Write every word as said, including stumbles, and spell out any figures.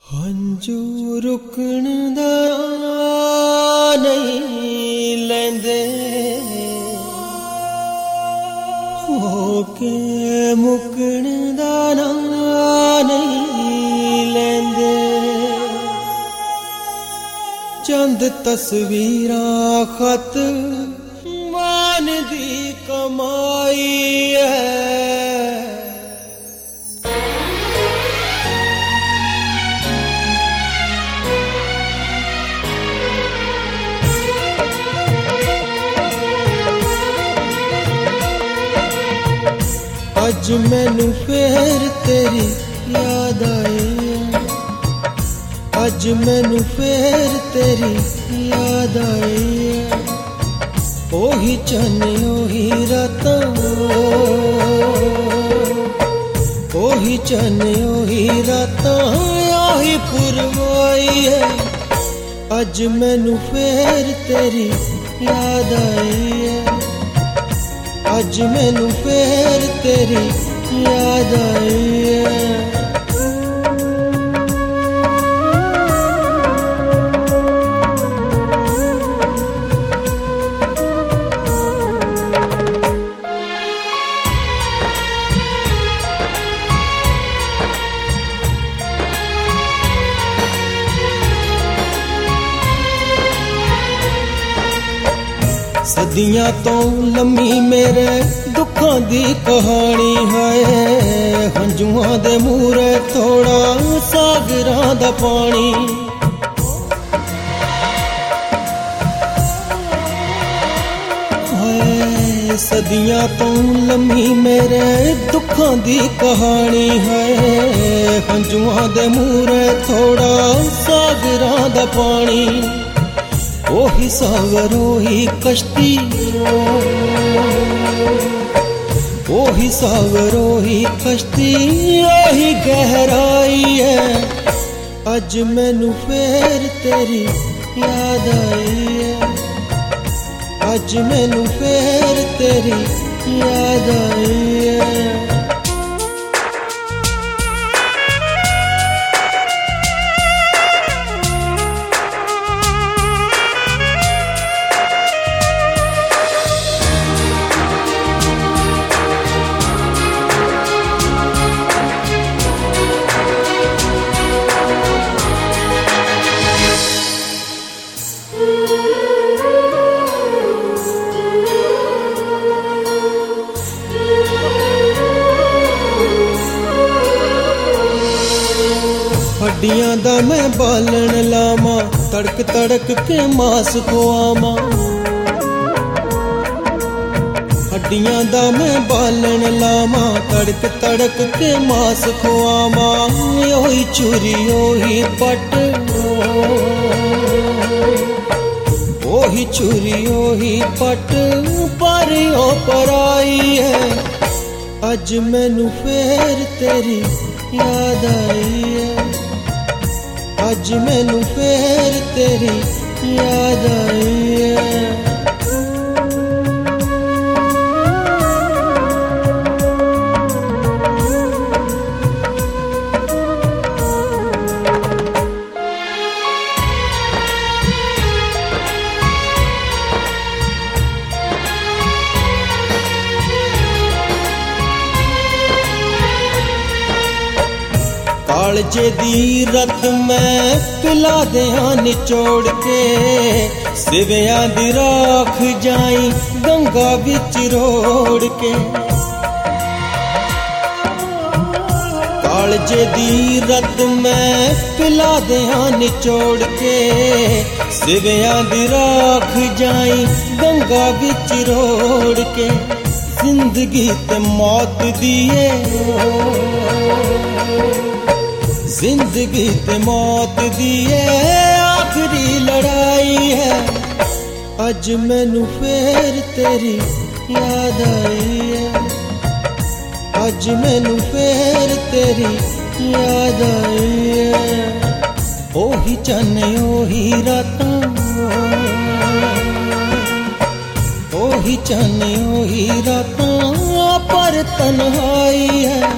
हंजू रुकण दा नहीं लेंदे होके मुकण दा नहीं लेंदे। चंद तस्वीरां खत मान दी कमाई है। अज मैनू फेर तेरी याद आई, अज मैनू फेर तेरी याद आई। ओही चन ओही रातां, ओही चन ओही रातां ओही पुरवाई है। अज मैनू फेर तेरी याद आई है, अज मैनू फेर तेरी याद आई है। सदियां तो लम्मी मेरे दुखां दी कहानी है। हंजुआं दे मूरे थोड़ा सागरां दा पानी। हाय सदियां तो लम्मी मेरे दुखां दी कहानी है। हंजुआं दे मूरे थोड़ा सागरां दा पानी। ओही सागर ओही कश्ती, ओही सागर ओही कश्ती ओही गहराई है। अज मैनू फेर तेरी याद आई है, अज मैनू फेर तेरी याद आई है। हड्डियां दा मैं बालन लामा, तड़क तड़क के मास खुआमा। हड्डियां दा मैं बालन लामा, तड़क तड़क के मास खुआमा। ओही चूरी ओही पट, ओही चूरी ओही पट पर ओ पराई है। अज मैनू फेर तेरी याद आई है, अज मैनू फेर तेरी याद आई है। कालजे दी रत मैं पिला दियां निचोड़ के। सिवियां दी राख जाई गंगा बिच रोड़ के। कालजे दी रत मैं पिला दियां निचोड़ के। सिवियां दी राख जाई गंगा बिच रोड़ के। जिंदगी ते मौत दिए, जिंदगी ते मौत दी आखिरी लड़ाई है। अज मैनू फेर तेरी याद आई है, अज मैनू फेर तेरी याद आई है। ओही चन ओही रातां, ओही चन ओही रातां पर तन्हाई है।